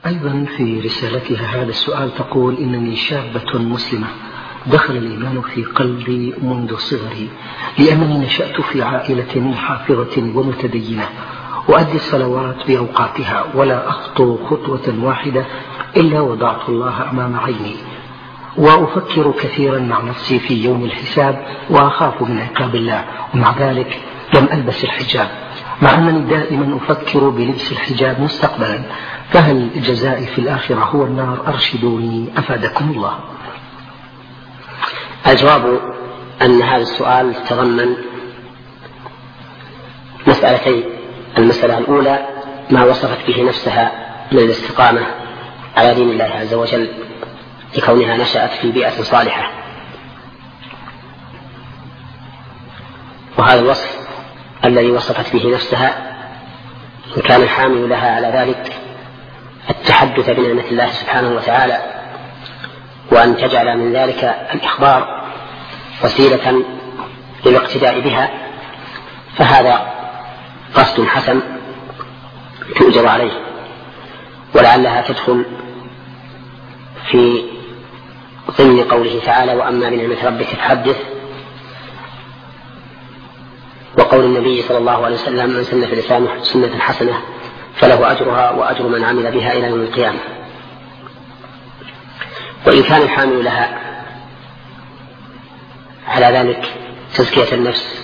أيضا في رسالتها هذا السؤال تقول: إنني شابة مسلمة دخل الإيمان في قلبي منذ صغري، لأنني نشأت في عائلة حافظة ومتدينة، وأدي الصلوات بأوقاتها ولا أخطو خطوة واحدة إلا وضعت الله أمام عيني، وأفكر كثيرا مع نفسي في يوم الحساب وأخاف من عقاب الله، ومع ذلك لم ألبس الحجاب، مع أنني دائما أفكر بلبس الحجاب مستقبلا، فهل جزائي في الآخرة هو النار؟ أرشدوني أفادكم الله. الجواب أن هذا السؤال تضمن مسألتين: المسألة الأولى ما وصفت به نفسها من الاستقامة على دين الله عز وجل لكونها نشأت في بيئة صالحة، وهذا الوصف الذي وصفت به نفسها إن كان الحامل لها على ذلك التحدث بنعمة الله سبحانه وتعالى، وأن تجعل من ذلك الإخبار وسيلة للاقتداء بها، فهذا قصد حسن تؤجر عليه، ولعلها تدخل في ضمن قوله تعالى: وأما بنعمة ربك فحدث، وقول النبي صلى الله عليه وسلم: من سن في الإسلام سنة حسنة فله أجرها وأجر من عمل بها إلى يوم القيامة. وإن كان الحامل لها على ذلك تزكية النفس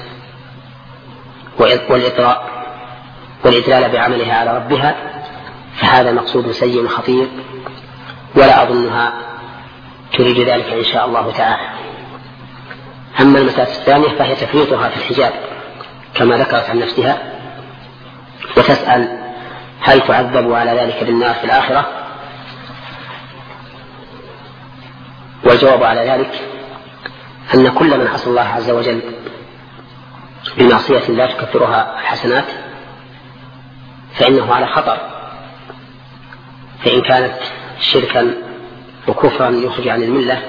والإدلال بعملها على ربها، فهذا مقصود سيء خطير، ولا أظنها تريد ذلك إن شاء الله تعالى. أما المسألة الثانية فهي تفريطها في الحجاب كما ذكرت عن نفسها، وتسأل: هل تعذب على ذلك بالنار في الآخرة؟ والجواب على ذلك أن كل من عصى الله عز وجل بمعصية لا تكفرها الحسنات فإنه على خطر، فإن كانت شركا وكفرا يخرج عن الملة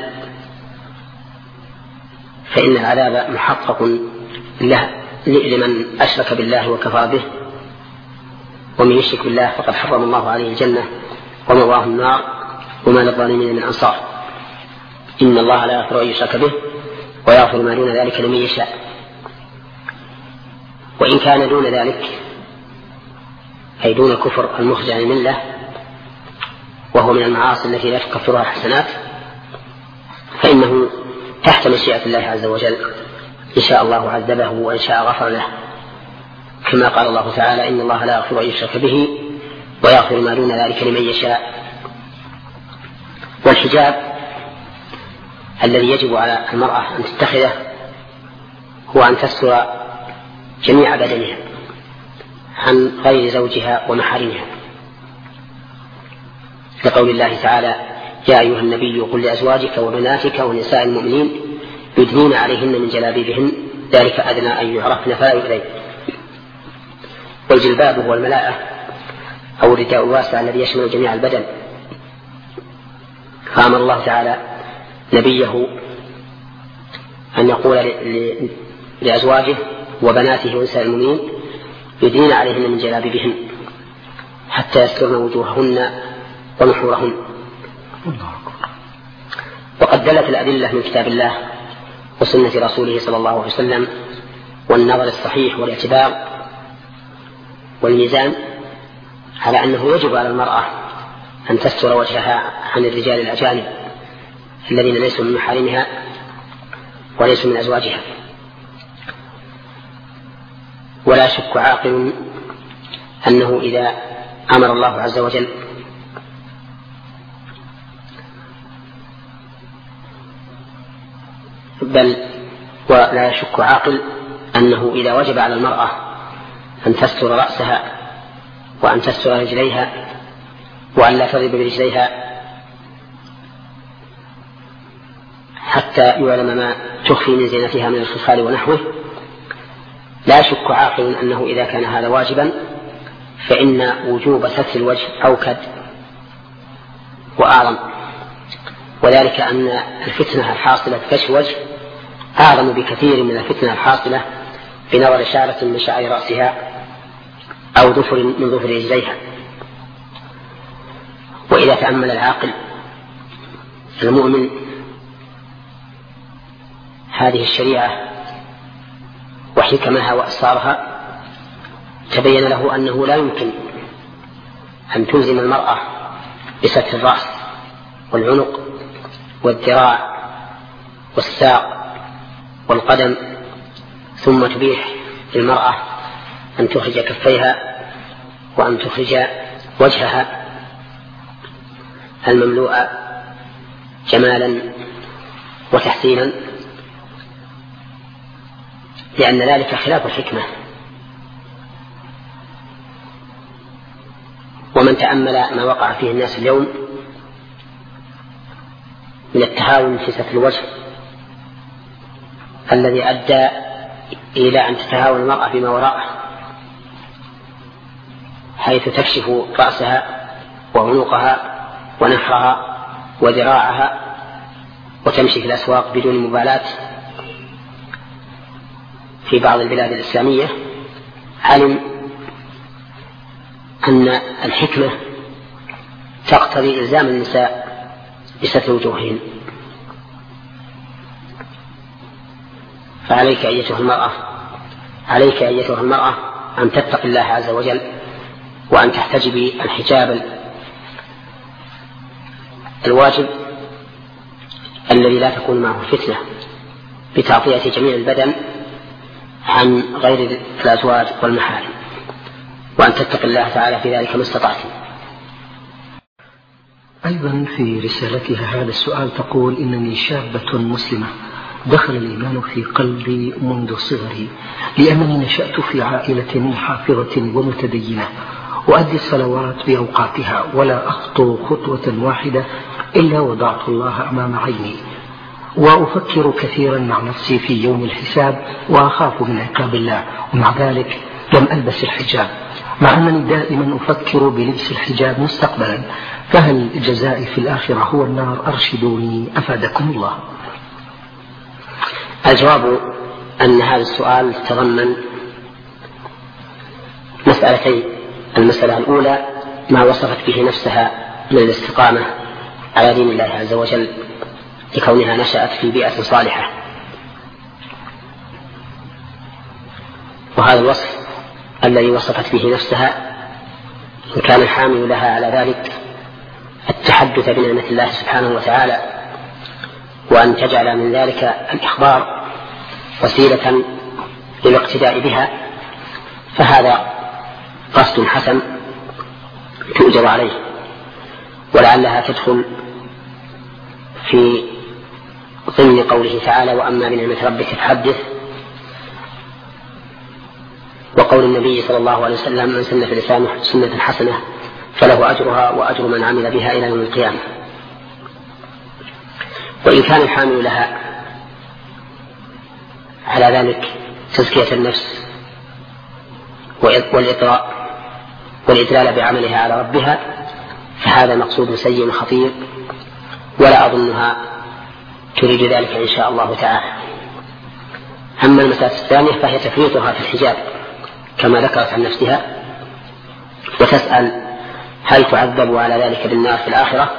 فإن العذاب محقق له لمن أشرك بالله وكفر به، ومن يشرك بالله فقد حرم الله عليه الجنة ومأواه النار وما للظالمين من أنصار. إن الله لا يغفر أن يشرك به ويغفر ما دون ذلك لمن يشاء. وإن كان دون ذلك أي دون كفر المخرج عن الملة وهو من المعاصي التي لا تكفرها الحسنات، فإنه تحت مشيئة الله عز وجل، إن شاء الله عذبه وإن شاء غفر له، كما قال الله تعالى: إن الله لا يغفر أن يشرك به ويغفر ما دون ذلك لمن يشاء. والحجاب الذي يجب على المرأة أن تتخذه هو أن تستر جميع بدنها عن غير زوجها ومحارمها، لقول الله تعالى: يا أيها النبي قل لأزواجك وبناتك ونساء المؤمنين يدنين عليهن من جلابيبهن ذلك أدنى أن يعرفن فلا يؤذين. والجلباب هو الملاءة أو الرداء الواسع الذي يشمل جميع البدن، فأمر الله تعالى نبيه أن يقول لأزواجه وبناته ونساء المؤمنين يدنين عليهن من جلابيبهن حتى يسترن وجوههن ونحورهن. وقد دلت الأدلة من كتاب الله وسنة رسوله صلى الله عليه وسلم والنظر الصحيح والاعتبار والميزان على أنه يجب على المرأة أن تستر وجهها عن الرجال الأجانب الذين ليسوا من محارمها وليسوا من أزواجها. ولا شك عاقل أنه إذا أمر الله عز وجل ولا يشك عاقل أنه إذا وجب على المرأة أن تستر رأسها وأن تستر رجليها وأن لا تضرب برجليها حتى يعلم ما تخفي من زينتها من الخصال ونحوه، لا يشك عاقل أنه إذا كان هذا واجبا فإن وجوب ستر الوجه أوكد وأعظم، وذلك أن الفتنة الحاصلة في كشف الوجه أعظم بكثير من الفتنة الحاصلة بنظر شعرة من شعر رأسها أو ظفر من ظفر رجليها. فإذا تأمل العاقل المؤمن هذه الشريعة وحكمها وأسرارها تبين له أنه لا يمكن أن تلزم المرأة بستر الرأس والعنق والذراع والساق والقدم، ثم تبيح للمرأة أن تخرج كفيها وأن تخرج وجهها المملوء جمالا وتحسينا، لأن ذلك خلاف الحكمة. ومن تأمل ما وقع فيه الناس اليوم من التهاون في ستر الوجه الذي أدى إلى أن تتهاون المرأة بما وراءه، حيث تكشف رأسها وعنقها ونحرها وذراعها وتمشي في الأسواق بدون مبالاة في بعض البلاد الإسلامية، علم أن الحكمة تقتضي إلزام النساء بستر وجوههن. فعليك أيتها المرأة أن تتقي الله عز وجل وأن تحتجبي الحجاب الواجب الذي لا تكون معه فتنة بتغطية جميع البدن عن غير الأزواج والمحارم، وأن تتقي الله تعالى في ذلك ما استطعت. أيضا في رسالتها هذا السؤال تقول: إنني شابة مسلمة دخل الإيمان في قلبي منذ صغري، لأنني نشأت في عائلة حافظة ومتدينة، وأدي الصلوات بأوقاتها ولا أخطو خطوة واحدة إلا وضعت الله أمام عيني، وأفكر كثيرا مع نفسي في يوم الحساب وأخاف من عقاب الله، ومع ذلك لم ألبس الحجاب، مع أنني دائما أفكر بلبس الحجاب مستقبلا، فهل جزائي في الآخرة هو النار؟ أرشدوني أفادكم الله. الجواب أن هذا السؤال تضمن مسألتين: المسألة الأولى ما وصفت به نفسها من الاستقامة على دين الله عز وجل لكونها نشأت في بيئة صالحة، وهذا الوصف الذي وصفت به نفسها إن كان الحامل لها على ذلك التحدث بنعمة الله سبحانه وتعالى، وأن تجعل من ذلك الإخبار وسيلة للاقتداء بها، فهذا قصد حسن تؤجر عليه، ولعلها تدخل في ضمن قوله تعالى: وأما بنعمة ربك فحدث، وقول النبي صلى الله عليه وسلم: من سن في الإسلام سنة حسنة فله أجرها وأجر من عمل بها إلى يوم القيامة. وإن كان الحامل لها على ذلك تزكية النفس والإدلال بعملها على ربها، فهذا مقصود سيء خطير، ولا أظنها تريد ذلك إن شاء الله تعالى. أما المسألة الثانية فهي تفريطها في الحجاب كما ذكرت عن نفسها، وتسأل: هل تعذب على ذلك بالنار في الآخرة؟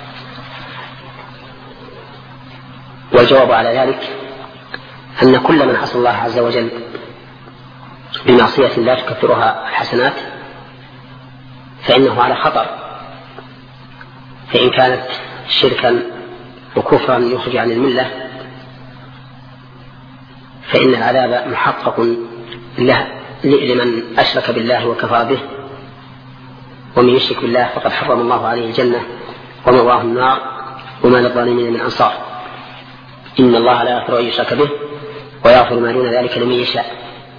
والجواب على ذلك أن كل من عصى الله عز وجل بمعصية لا تكفرها الحسنات فإنه على خطر، فإن كانت شركا وكفرا يخرج عن الملة فإن العذاب محقق لمن أشرك بالله وكفر به، ومن يشرك بالله فقد حرم الله عليه الجنة ومأواه النار وما للظالمين من أنصار. إن الله لا يغفر أن يشرك به ويغفر ما دون ذلك لمن يشاء.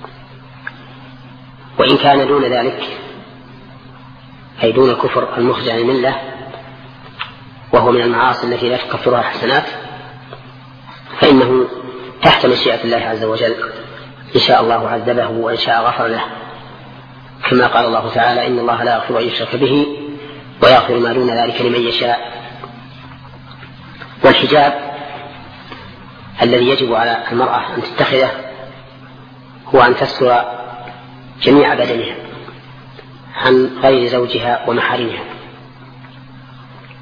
وإن كان دون ذلك أي دون كفر المخرج عن الملة وهو من المعاصي التي لا تكفرها حسنات، فإنه تحت مشيئة الله عز وجل، إن شاء الله عذبه وإن شاء غفر له، كما قال الله تعالى: إن الله لا يغفر أن يشرك به ويغفر ما دون ذلك لمن يشاء. والحجاب الذي يجب على المرأة أن تتخذه هو أن تستر جميع بدنها عن غير زوجها ومحارمها،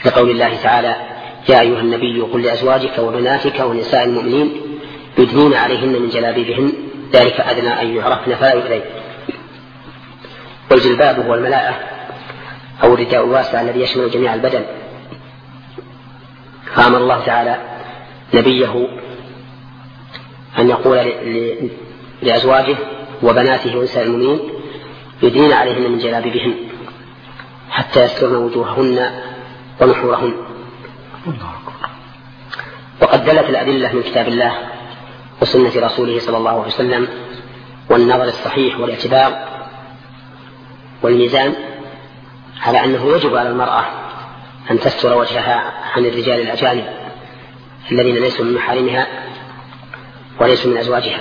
لقول الله تعالى: يا أيها النبي قل لأزواجك وبناتك ونساء المؤمنين يدنين عليهن من جلابيبهن ذلك أدنى أن يعرفن فلا يؤذين. والجلباب هو الملاءة أو الرداء الواسع الذي يشمل جميع البدن. فأمر الله تعالى نبيه أن يقول لأزواجه وبناته ونساء المؤمنين يدنين عليهن من جلابيبهن حتى يسترن وجوههن ونحورهن. وقد دلت الأدلة من كتاب الله وسنة رسوله صلى الله عليه وسلم والنظر الصحيح والاعتبار والميزان على أنه يجب على المرأة أن تستر وجهها عن الرجال الأجانب الذين ليسوا من محارمها وليسوا من أزواجها.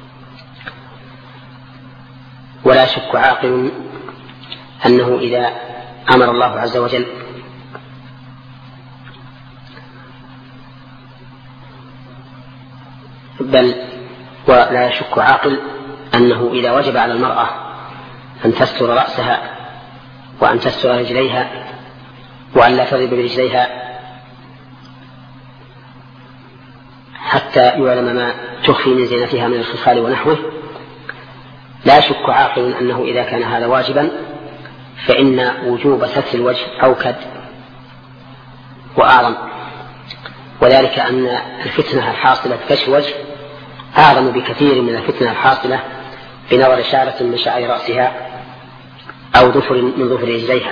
ولا يشك عاقل أنه إذا أمر الله عز وجل ولا يشك عاقل أنه إذا وجب على المرأة أن تستر رأسها وأن تستر رجليها وأن لا تضرب برجليها حتى يعلم ما تخفي من زينتها من الخصال ونحوه، لا يشك عاقل أنه إذا كان هذا واجبا فإن وجوب ستر الوجه أوكد وأعظم، وذلك أن الفتنة الحاصلة بكشف الوجه أعظم بكثير من الفتنة الحاصلة بنظر شعرة من شعر رأسها أو ظفر من ظفر رجليها.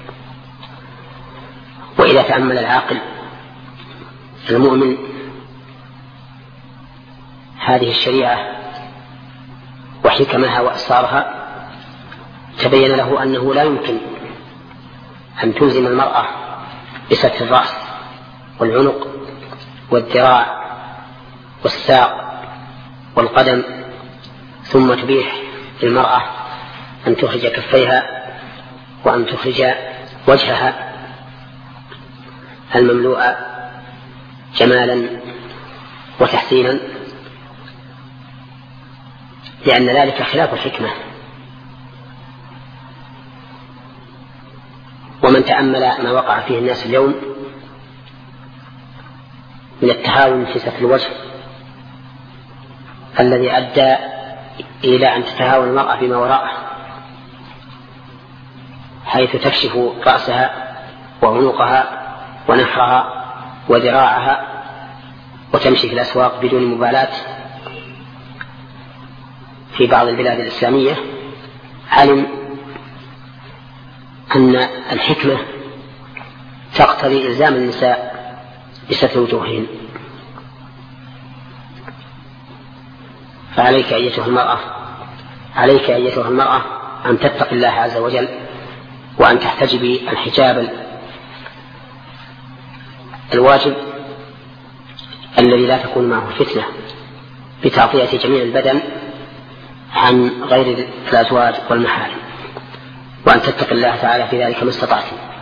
وإذا تأمل العاقل المؤمن هذه الشريعة وحكمها وأسرارها تبين له أنه لا يمكن أن تلزم المرأة بستر الرأس والعنق والذراع والساق والقدم ثم تبيح للمرأة أن تخرج كفيها وأن تخرج وجهها المملوء جمالا وتحسينا، لأن ذلك خلاف الحكمة. ومن تأمل ما وقع فيه الناس اليوم من التهاون في ستر الوجه الذي أدى إلى أن تتهاون المرأة بما وراءه، حيث تكشف رأسها وعنقها ونحرها وذراعها وتمشي في الأسواق بدون مبالاة في بعض البلاد الإسلامية، علم أن الحكمة تقتضي إلزام النساء بستر وجوههن. فعليك أيتها المرأة أن تتق الله عز وجل وأن تحتجبي الحجاب الواجب الذي لا تكون معه فتنة بتغطية جميع البدن عن غير الأزواج والمحارم، وأن تتق الله تعالى في ذلك ما استطعتم.